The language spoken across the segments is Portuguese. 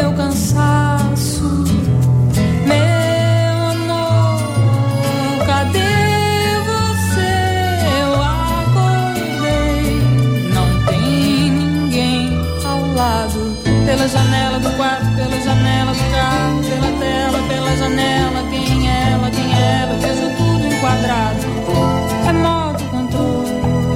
meu cansaço. Meu amor, cadê você? Eu acordei, não tem ninguém ao lado. Pela janela do quarto, pela janela do carro, pela tela, pela janela. Quem é ela, quem é ela? Vejo tudo enquadrado. Remoto controle.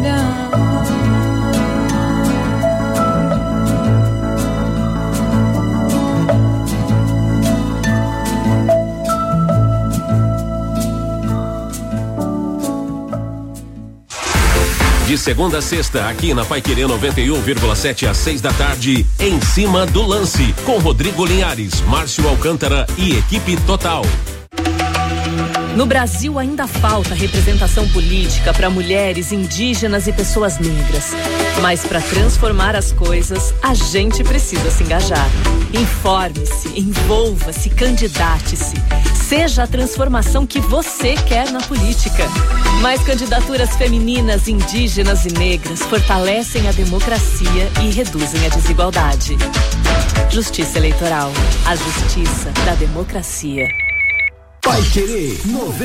De segunda a sexta, aqui na Paiquerê 91,7 às 6 da tarde, Em Cima do Lance, com Rodrigo Linhares, Márcio Alcântara e equipe total. No Brasil ainda falta representação política para mulheres, indígenas e pessoas negras. Mas para transformar as coisas, a gente precisa se engajar. Informe-se, envolva-se, candidate-se. Seja a transformação que você quer na política. Mais candidaturas femininas, indígenas e negras fortalecem a democracia e reduzem a desigualdade. Justiça Eleitoral. A justiça da democracia. Paiquerê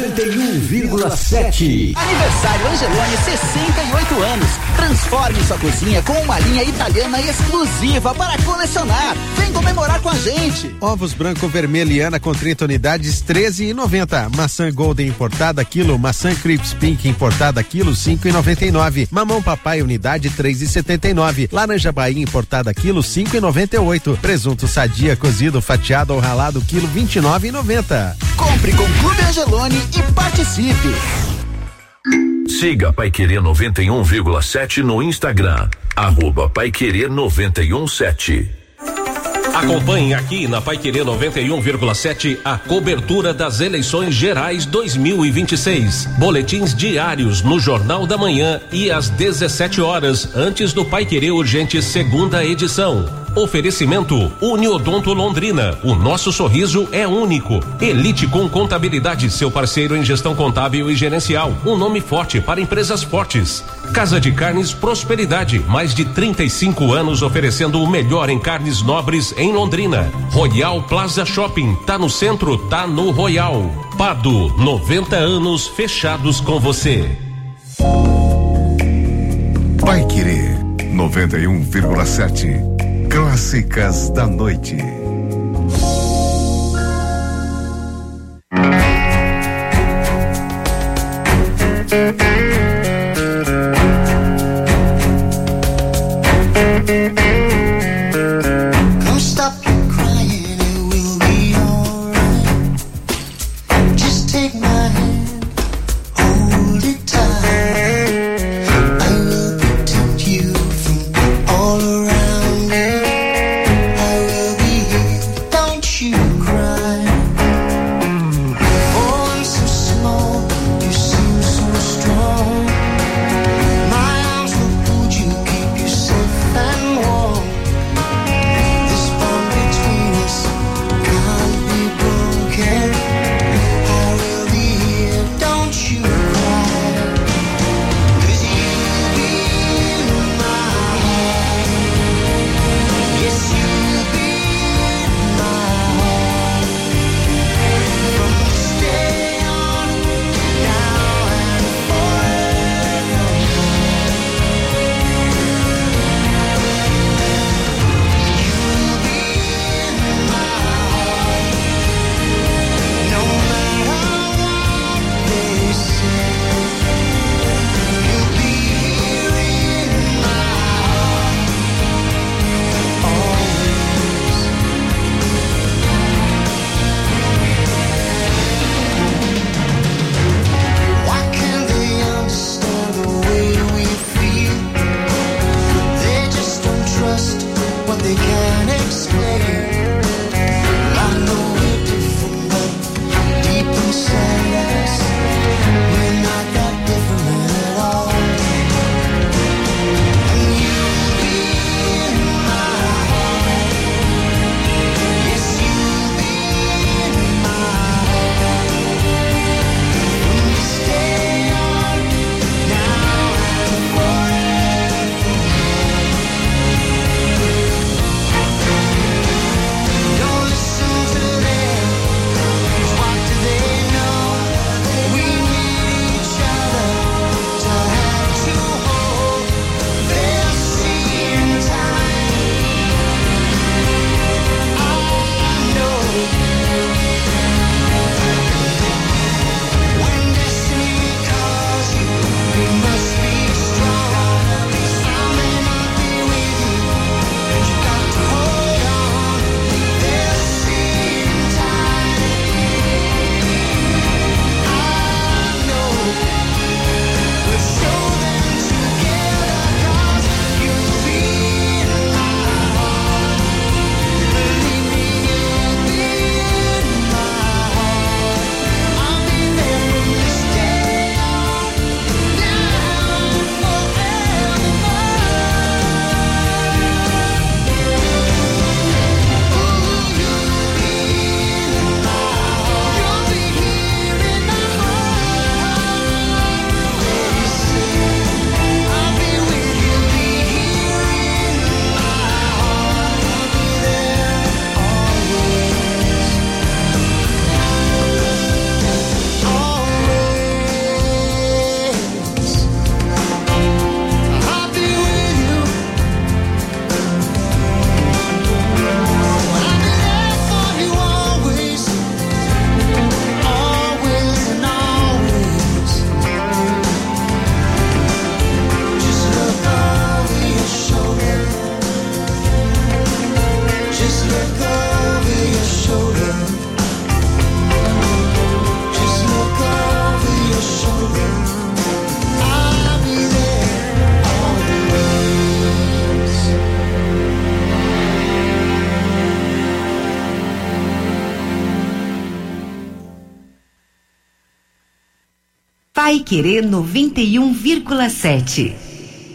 91,7. Aniversário Angelone, 68 anos. Transforme sua cozinha com uma linha italiana exclusiva para colecionar. Vem comemorar com a gente. Ovos branco vermelhiana com 30 unidades, 13,90. Maçã Golden importada quilo, maçã Crips Pink importada quilo, 5,99. Mamão papai unidade, 3,79. Laranja Bahia importada quilo, 5,98. Presunto Sadia cozido, fatiado ou ralado quilo, 29,90. Compre com Clube Angelone e participe. Siga Paiquerê 91,7 no Instagram, @Paiquerê 91,7. Acompanhe aqui na Paiquerê 91,7 a cobertura das eleições gerais 2026. Boletins diários no Jornal da Manhã e às 17 horas, antes do Paiquerê Urgente segunda edição. Oferecimento Uniodonto Londrina. O nosso sorriso é único. Elite com Contabilidade, seu parceiro em gestão contábil e gerencial. Um nome forte para empresas fortes. Casa de Carnes Prosperidade. Mais de 35 anos oferecendo o melhor em carnes nobres em Londrina. Royal Plaza Shopping. Tá no centro, tá no Royal. Pado, 90 anos fechados com você. Paiquerê 91,7. Clássicas da noite. Paiquerê 91,7.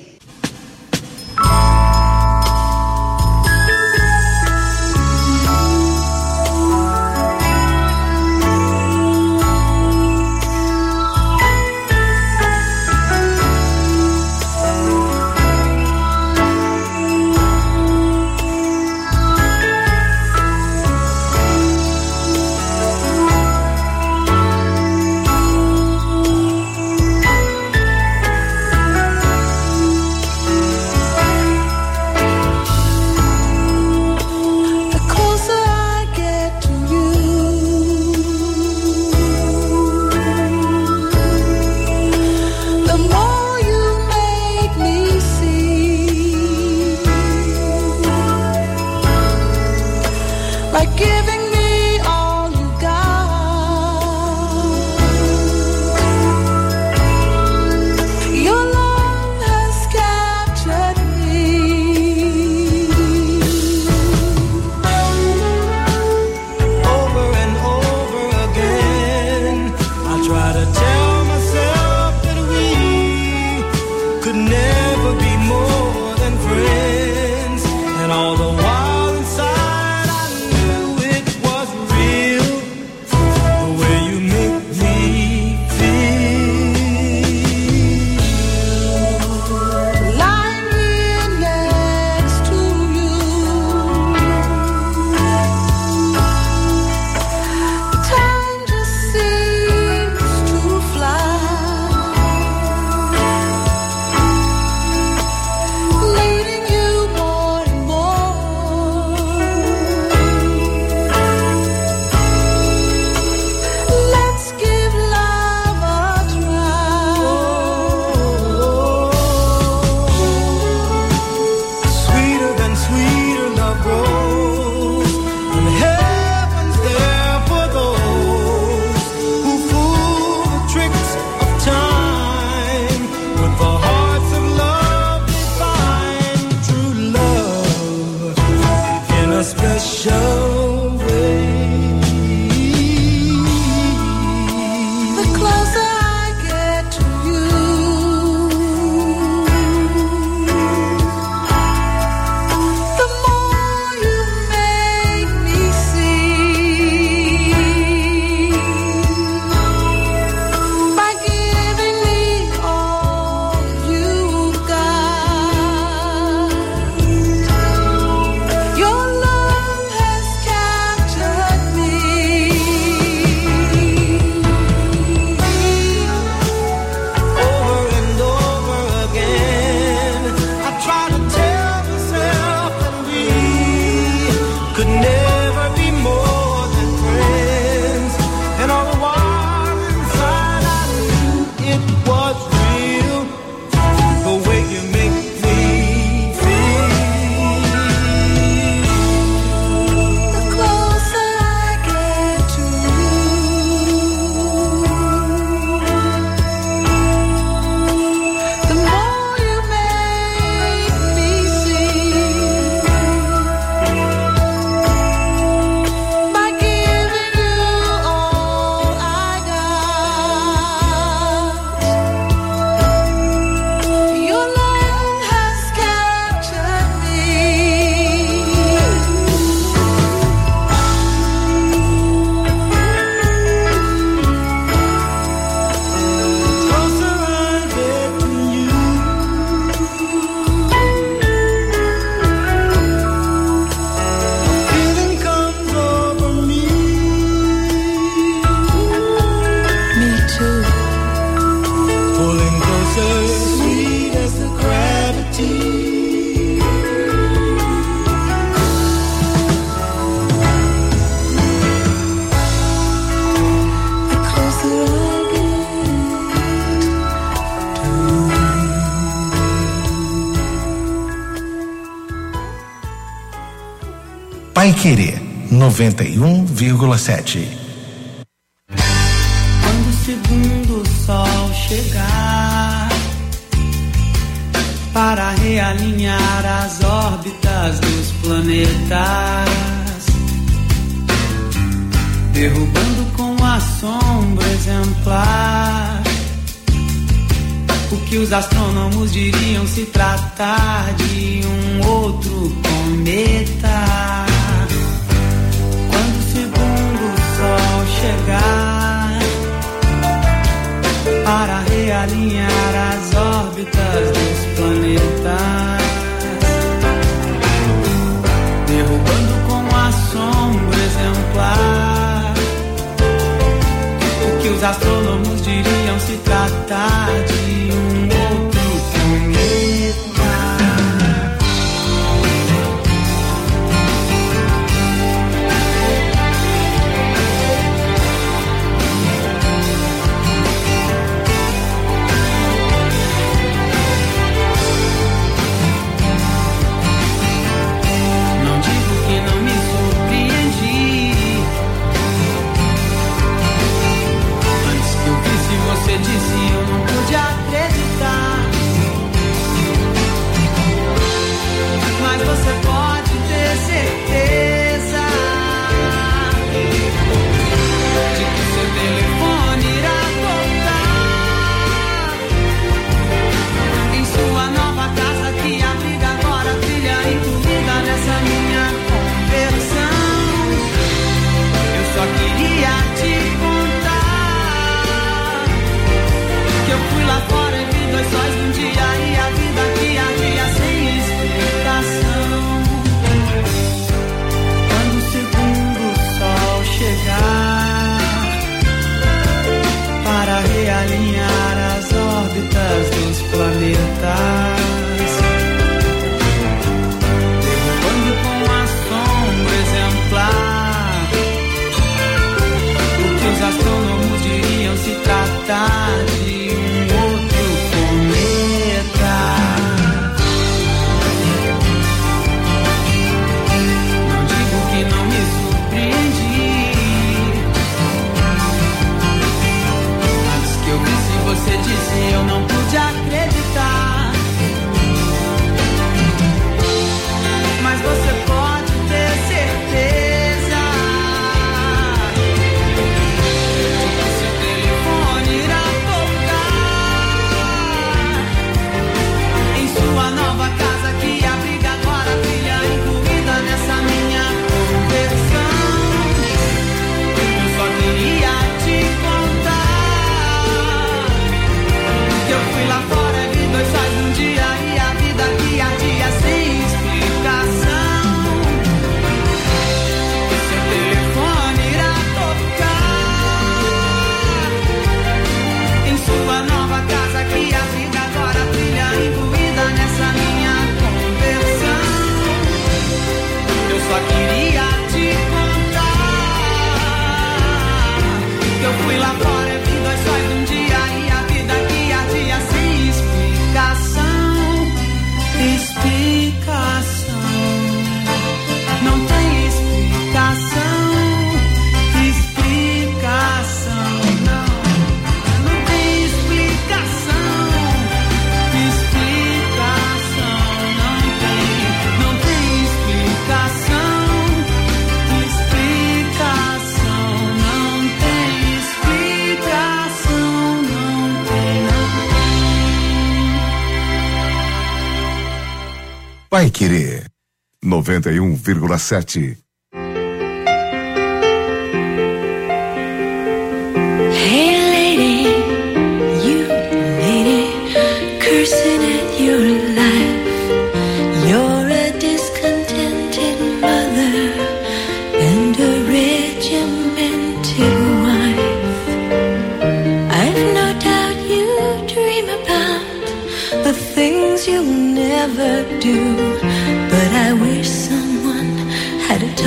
Paiquerê 91,7. Quando o segundo sol chegar para realinhar as órbitas dos planetas, derrubando com a sombra exemplar O que os astrônomos diriam se tratar de um outro cometa. Quando o segundo sol chegar para realinhar as órbitas dos planetas, derrubando com assombro exemplar o que os astrônomos diriam se tratar de um outro cometa. Não digo que não me surpreendi. Antes que eu visse, você disse, eu não pude acreditar. Mas você pode ter certeza de que seu telefone irá tocar em sua nova casa que abriga agora a filha incluída nessa minha conversão. Eu só queria te contar que eu fui lá fora e vi dois sóis num dia e a vida que ardia sem explicação. Quando o segundo sol chegar para realinhar as órbitas dos planetas, derrubando com assombro exemplar o que os astrônomos diriam se tratar de um outro cometa. Não digo que não me surpreendi. Antes que eu visse, você disse, eu não pude acreditar. Mas você pode ter certeza de que seu telefone irá tocar em sua nova casa que abriga agora a filha incluída nessa minha conversão. Eu só queria te contar que eu fui lá fora e vi dois sóis num dia e a vida que ardia sem explicação. E seu telefone irá tocar em sua nova casa que abriga agora a filha incluída nessa minha conversão. Eu só queria te contar que eu fui lá fora e vi dois sóis num dia e a vida que ardia sem explicação. Explicação. Não tem explicação. Explicação. Não tem explicação. Explicação. Não tem explicação. Explicação. Não tem explicação. Não tem. Pai Querer 91,7. Hey lady, you lady, cursing at your life. You're a discontented mother and a regimented wife. I've no doubt you dream about the things you'll never do, but I wish someone had a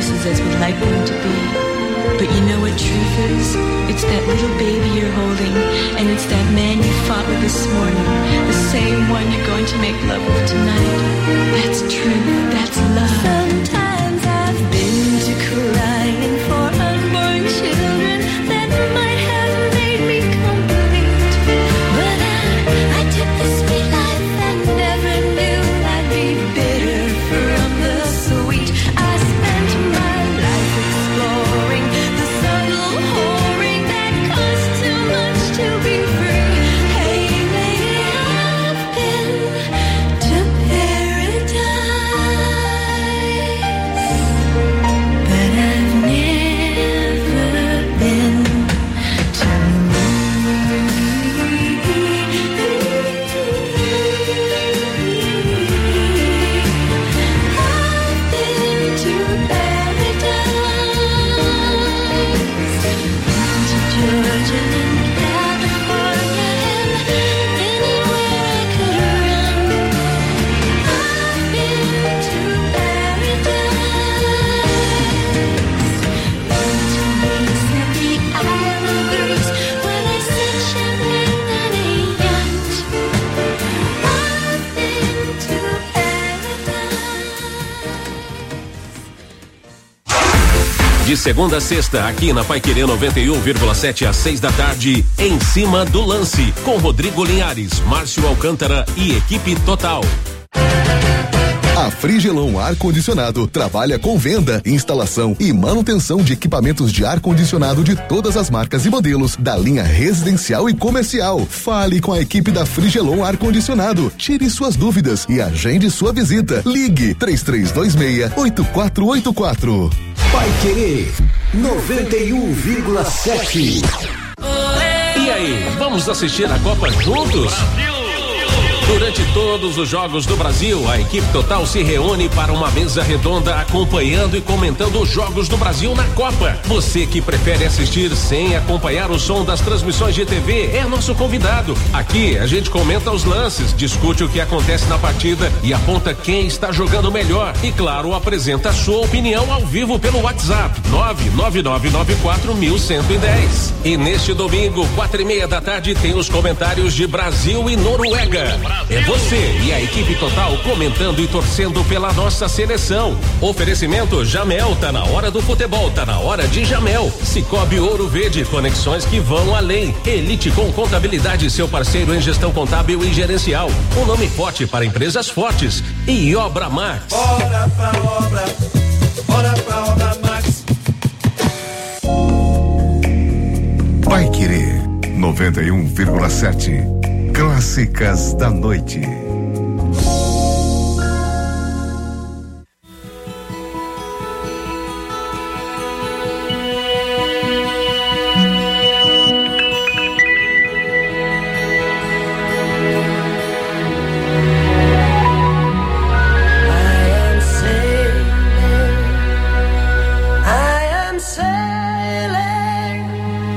faces as we'd like them to be. But you know what truth is? It's that little baby you're holding, and it's that man you fought with this morning, the same one you're going to make love with tonight. That's truth, that's love. Sometimes I've been to crying for unborn children that might have made me complete. But I took the sweet life and never knew I'd be bitter from the sweet. I spent my life exploring the subtle whoring that costs too much to be free. Hey lady, I've been to paradise, but I've never been to me. I've been to paradise, to Georgia and California and anywhere I could run. I've been to paradise, to Greece and the Isle of Greece where they sit champagne on a yacht. I've been to paradise. De segunda a sexta, aqui na Paiquerê 91,7 às 6 da tarde, Em Cima do Lance, com Rodrigo Linhares, Márcio Alcântara e equipe total. A Frigelon Ar-Condicionado trabalha com venda, instalação e manutenção de equipamentos de ar-condicionado de todas as marcas e modelos da linha residencial e comercial. Fale com a equipe da Frigelon Ar-Condicionado. Tire suas dúvidas e agende sua visita. Ligue 3326-8484. Paiquerê 91,7. E aí, vamos assistir a Copa juntos? Durante todos os jogos do Brasil, a equipe total se reúne para uma mesa redonda acompanhando e comentando os jogos do Brasil na Copa. Você que prefere assistir sem acompanhar o som das transmissões de TV é nosso convidado. Aqui a gente comenta os lances, discute o que acontece na partida e aponta quem está jogando melhor. E claro, apresenta a sua opinião ao vivo pelo WhatsApp 999941110. E neste domingo, 4:30 da tarde, tem os comentários de Brasil e Noruega. É você e a equipe total comentando e torcendo pela nossa seleção. Oferecimento Jamel, tá na hora do futebol, tá na hora de Jamel. Cicobi Ouro Verde, conexões que vão além. Elite com Contabilidade, seu parceiro em gestão contábil e gerencial. Um nome forte para empresas fortes. E Obra Max. Bora pra obra Max. Paiquerê 91,7. Clássicas da noite.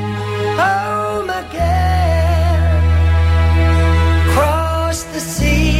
The sea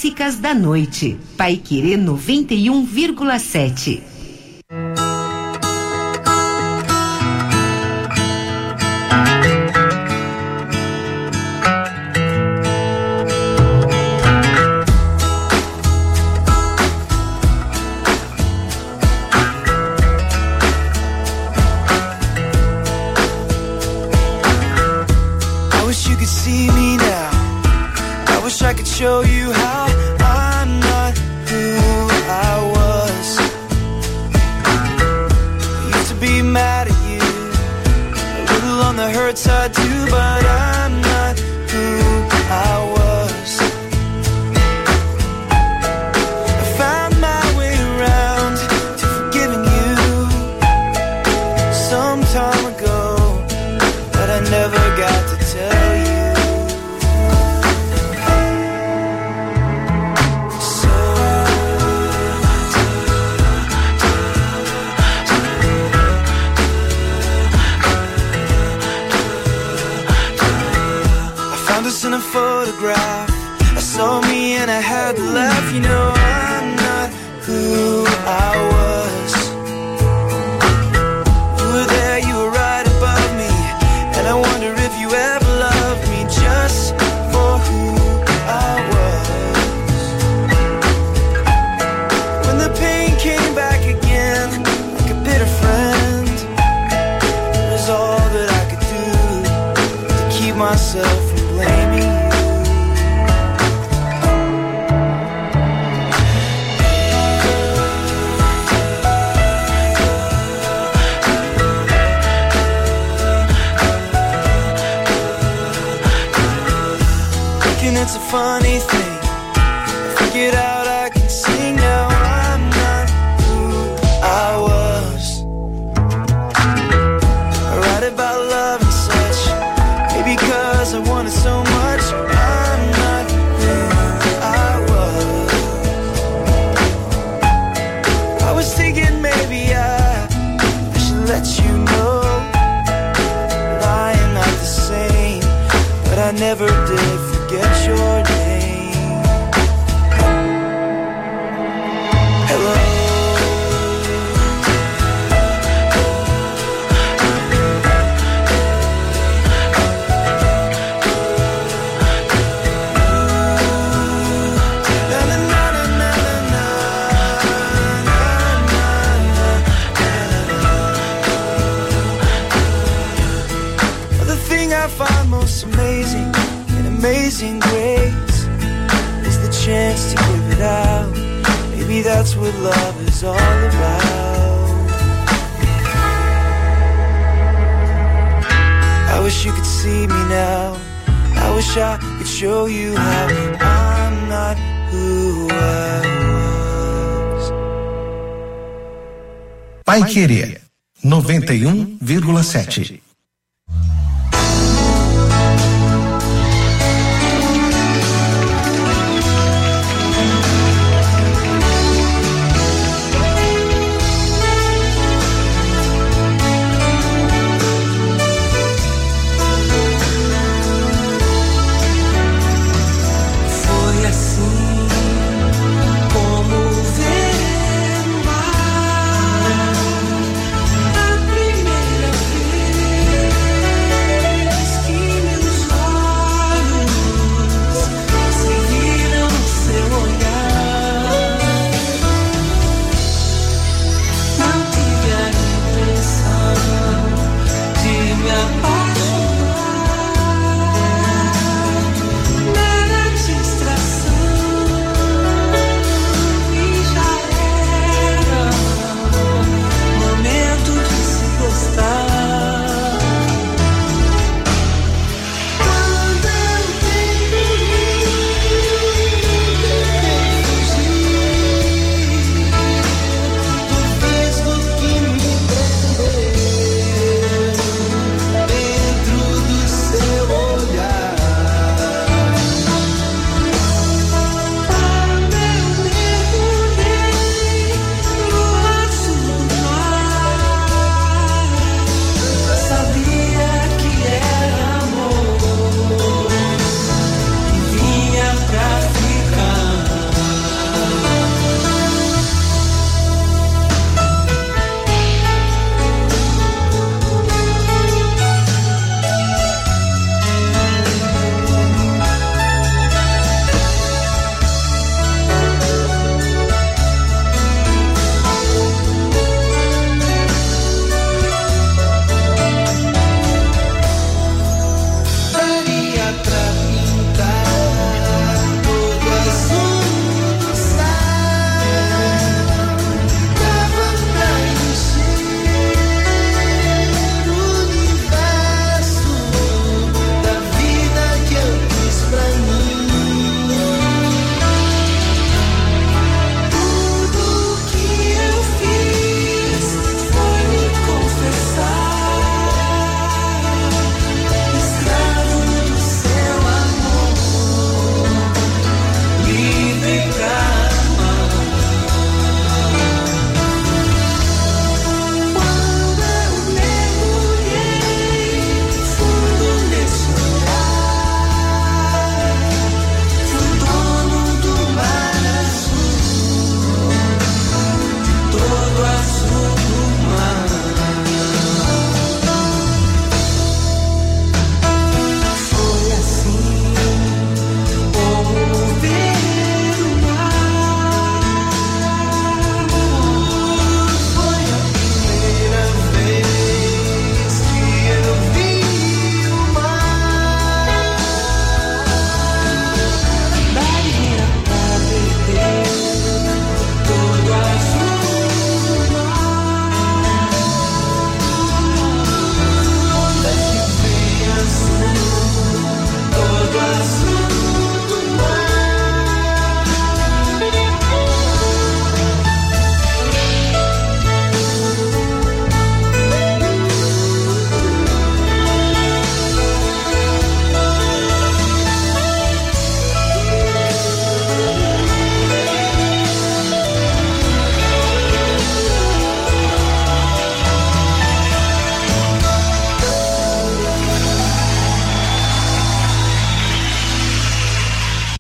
Clássicas da Noite. Paiquerê 91,7. Show you how I'm not who I was. I used to be mad at you, a little on the hurt side too, but I'm not who I was. I found my way around to forgiving you some time ago, but I never got to tell you. In a photograph, I saw me and I had to laugh. You know I'm not who I was. You were there, you were right above me, and I wonder if you ever loved me just for who I was. When the pain came back again, like a bitter friend, it was all that I could do to keep myself blaming you. Thinking it's a funny thing, I figured out I can sing now. I'm not who I was. I write about love and such, maybe 'cause I wanted so much. I'm not who I was. I was thinking maybe I should let you know that I am not the same, but I never did forget your name. Hello. I find most amazing and amazing grace is the chance to give it out. Maybe that's what love is all about. I wish you could see me now. I wish I could show you how I'm not who I was. Paiquerê 91,7. Primeira vez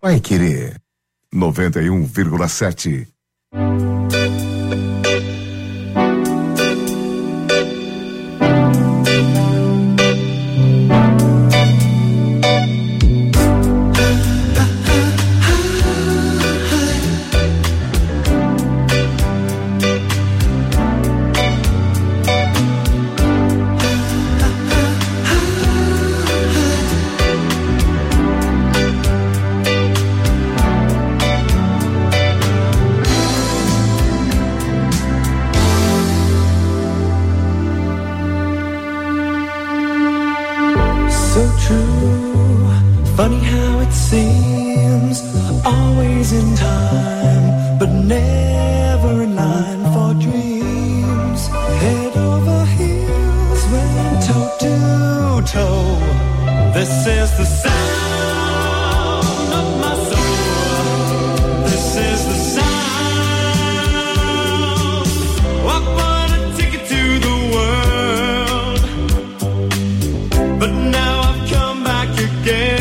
Paiquerê 91,7. Funny how it seems, always in time, but never in line for dreams. Head over heels, went toe to toe. This is the sound of my soul. This is the sound. I bought a ticket to the world, but now I've come back again.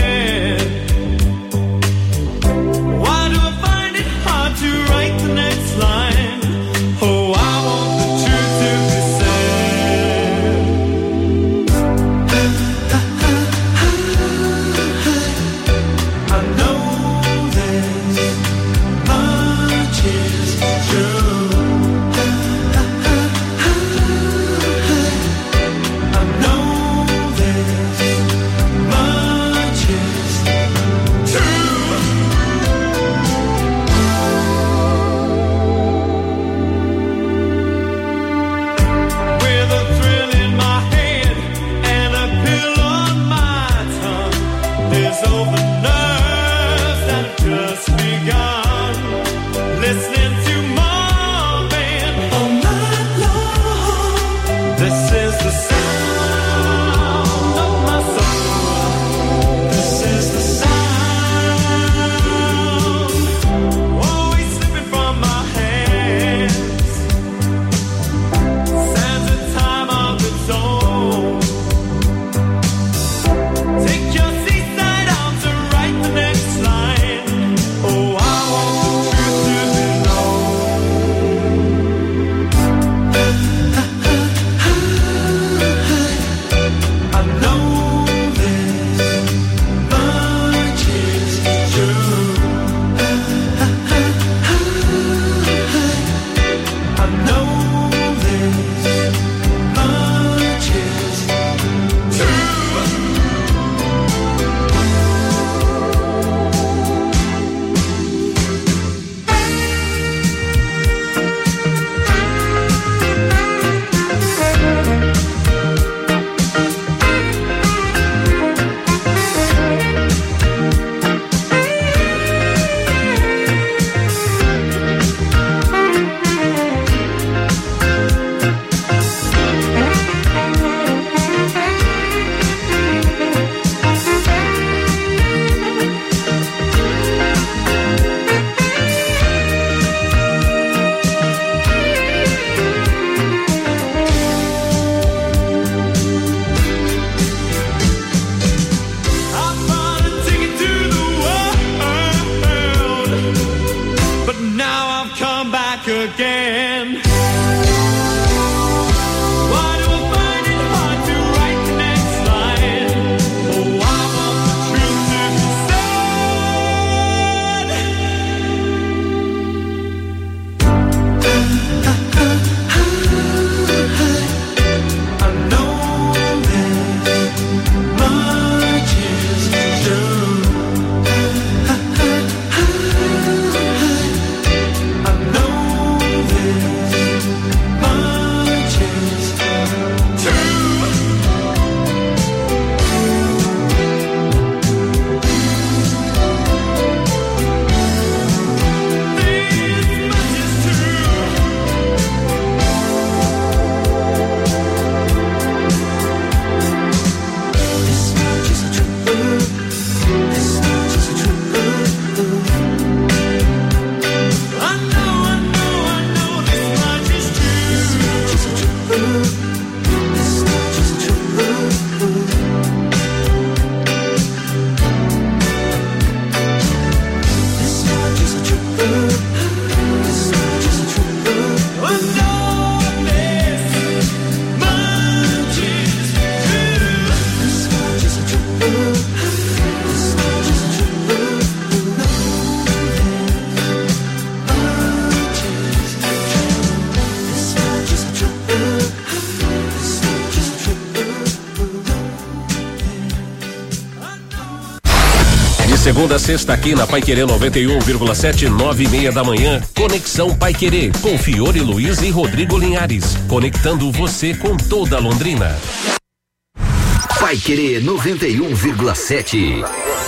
segunda a sexta aqui na Paiquerê 91,7, 9:30 da manhã. Conexão Paiquerê com Fiore Luiz e Rodrigo Linhares, conectando você com toda a Londrina. Paiquerê 91,7.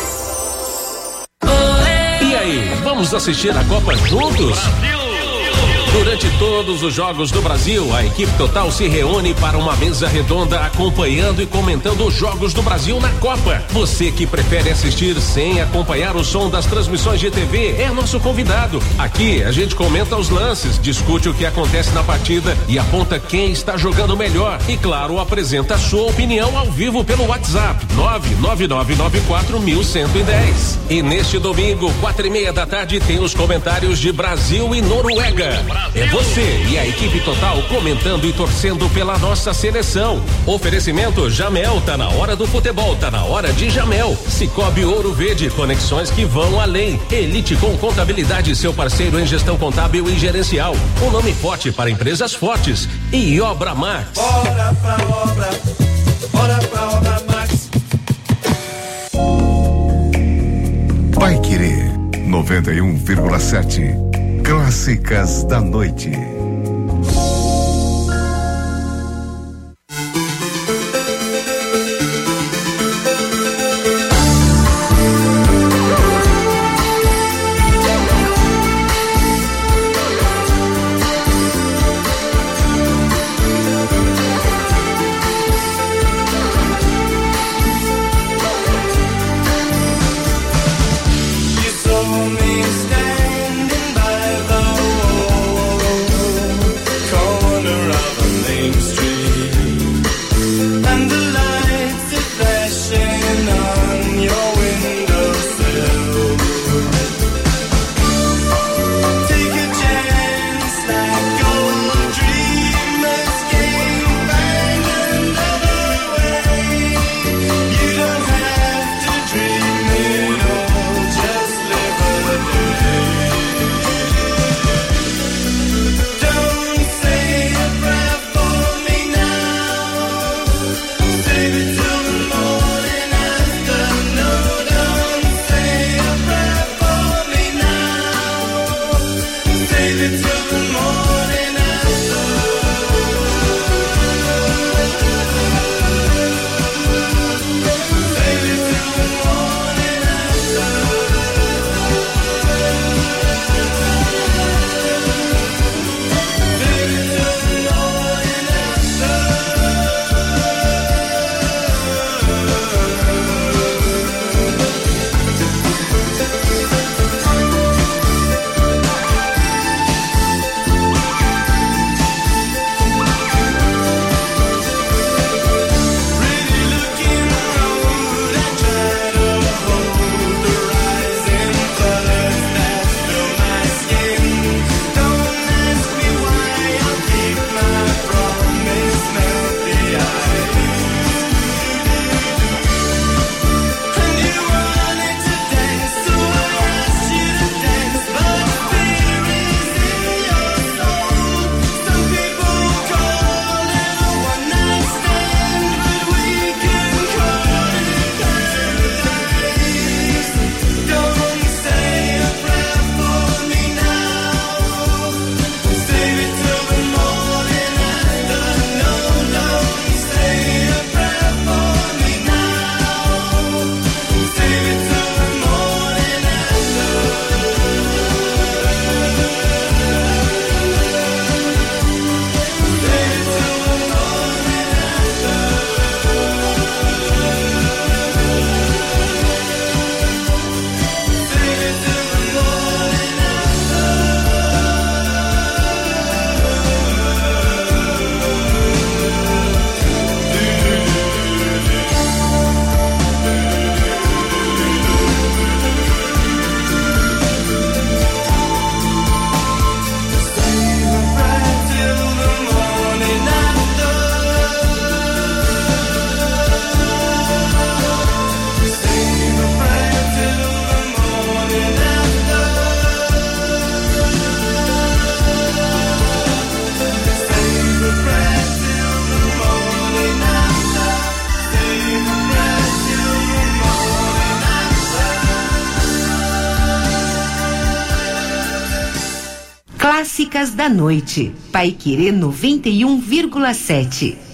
E aí, vamos assistir a Copa juntos? Durante todos os jogos do Brasil, a equipe total se reúne para uma mesa redonda acompanhando e comentando os jogos do Brasil na Copa. Você que prefere assistir sem acompanhar o som das transmissões de TV é nosso convidado. Aqui a gente comenta os lances, discute o que acontece na partida e aponta quem está jogando melhor. E claro, apresenta a sua opinião ao vivo pelo WhatsApp 999941110. E neste domingo, 4:30 da tarde, tem os comentários de Brasil e Noruega. É você e a equipe total comentando e torcendo pela nossa seleção. Oferecimento Jamel, tá na hora do futebol, tá na hora de Jamel. Cicobi Ouro Verde, conexões que vão além. Elite com Contabilidade, seu parceiro em gestão contábil e gerencial. Um nome forte para empresas fortes. E Obra Max. Bora pra obra Max. Paiquerê 91,7. Clássicas da noite. You saw me standing by the wall. Clássicas da Noite. Paiquerê 91,7.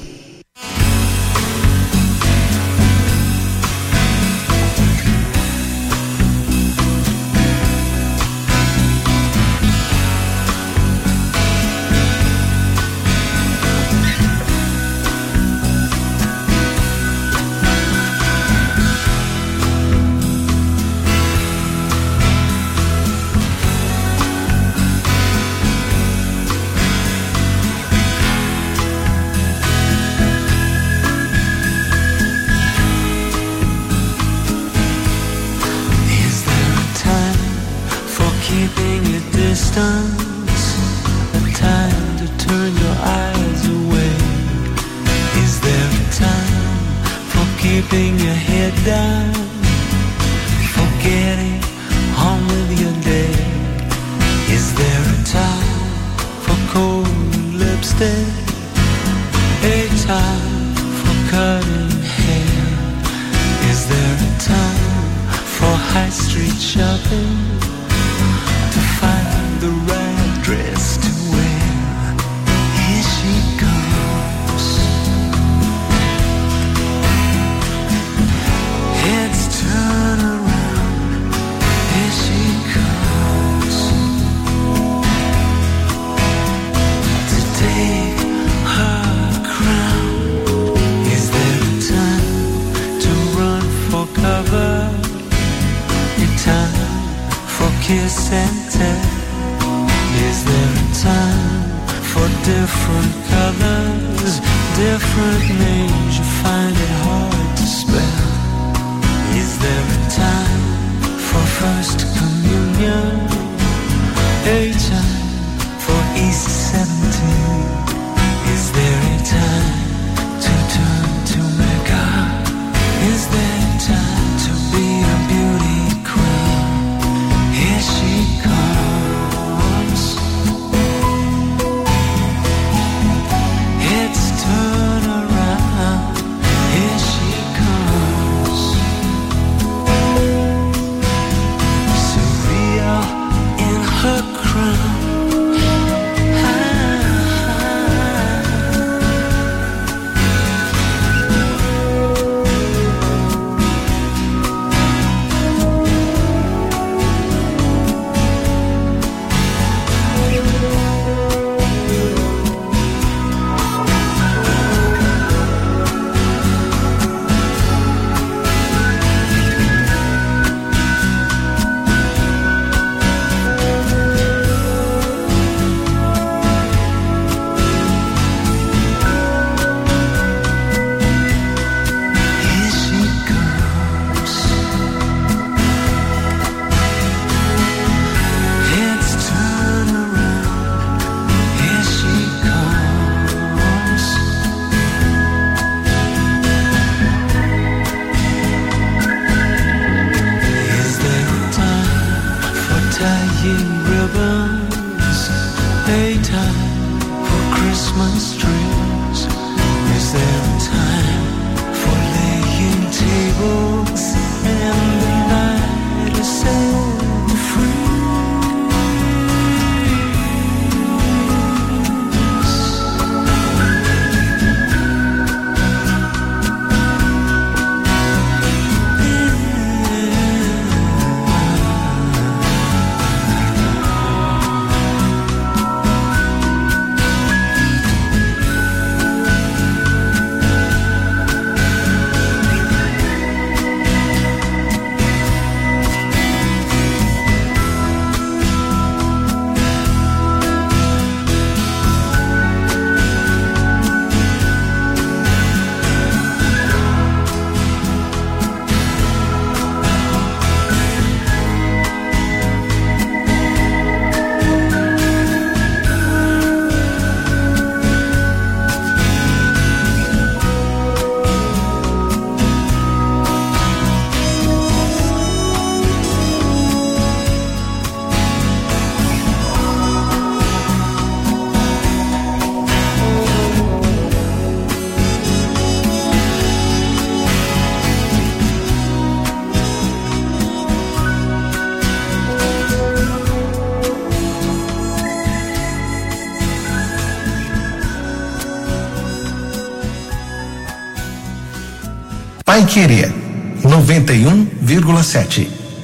Paiquerê 91,7.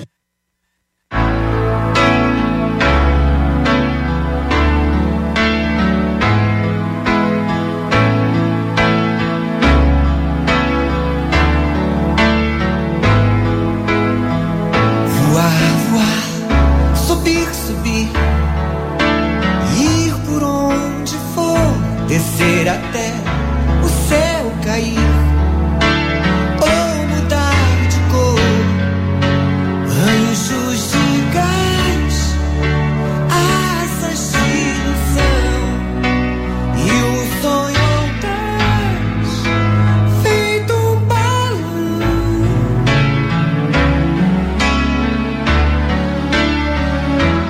Descer até o céu cair, ou mudar de cor, anjos de gás, asas de ilusão, e o sonho atrás, feito um balão.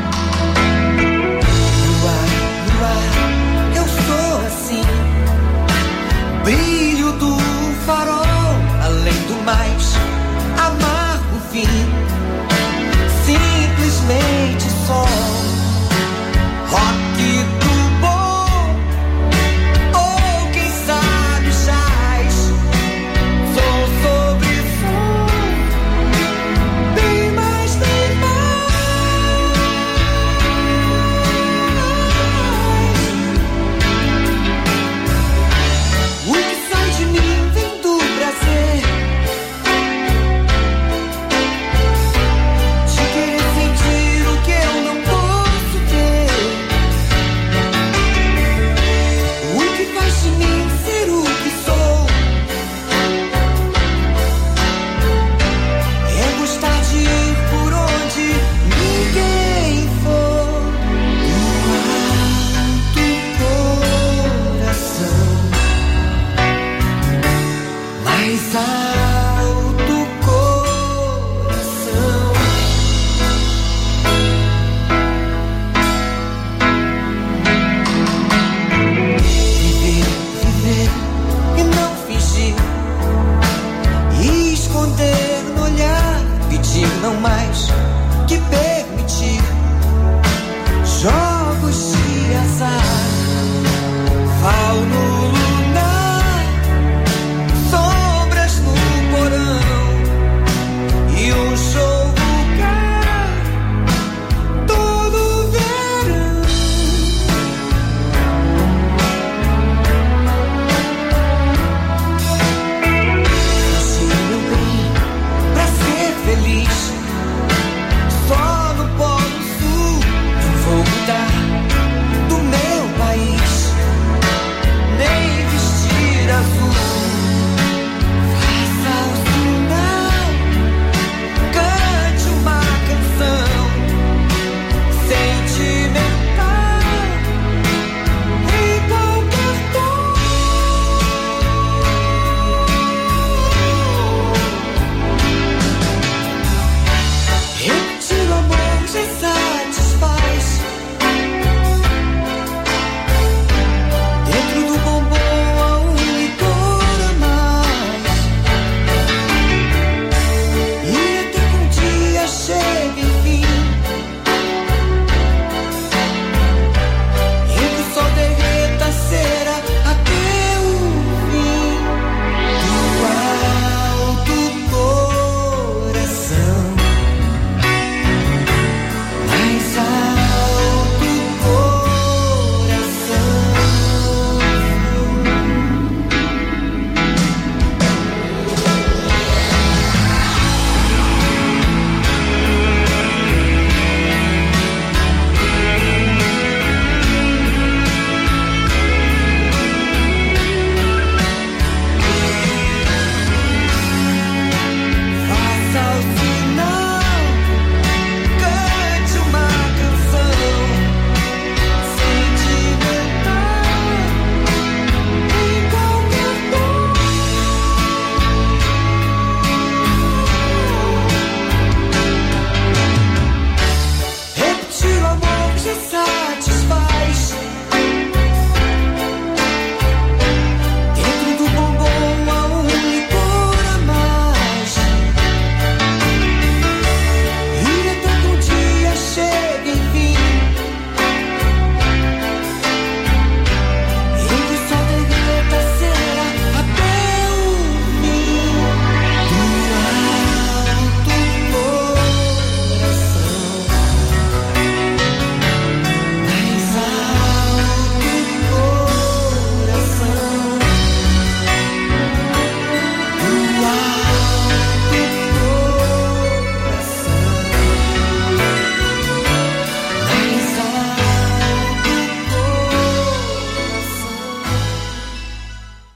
Luar, luar, eu sou assim,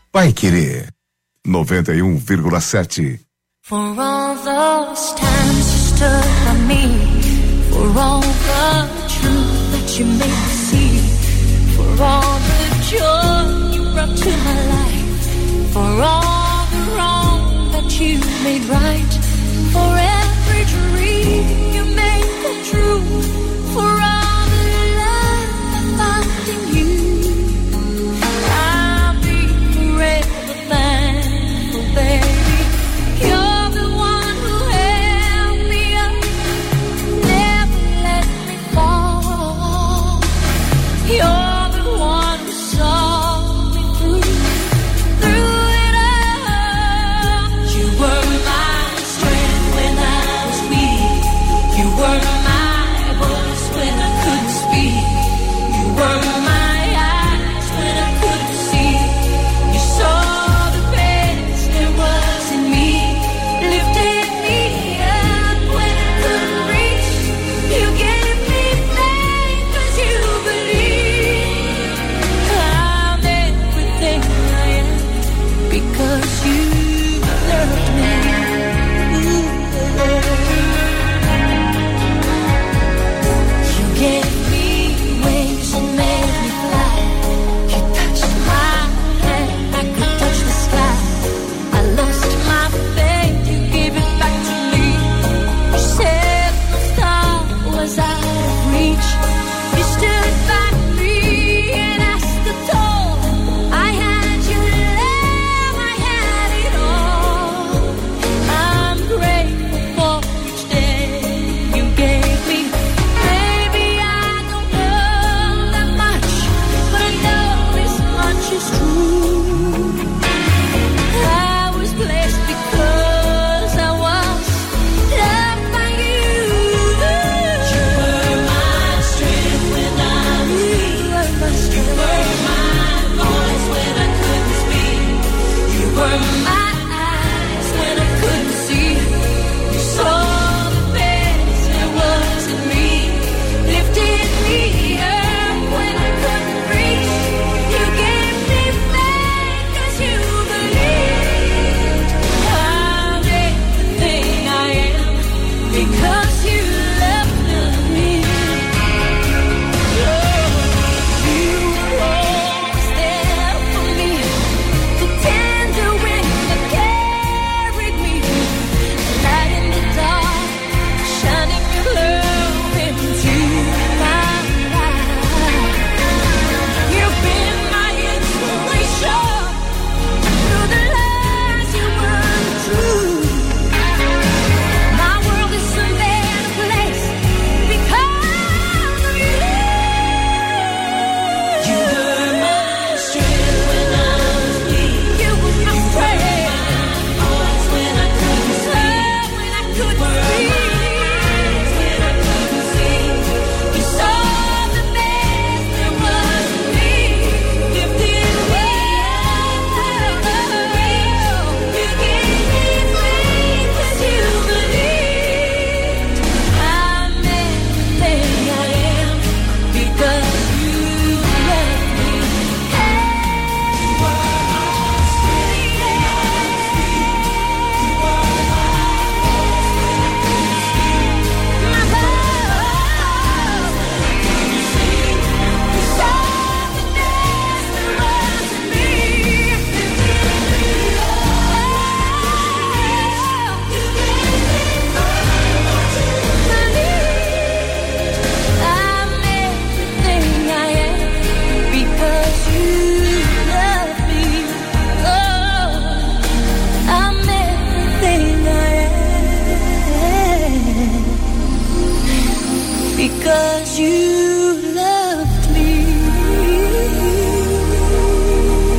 Paiquerê 91,7. For all those times you stood by me, for all the truth that you made me see, for all the joy you brought to my life, for all the wrong that you made right, for every dream you made come true.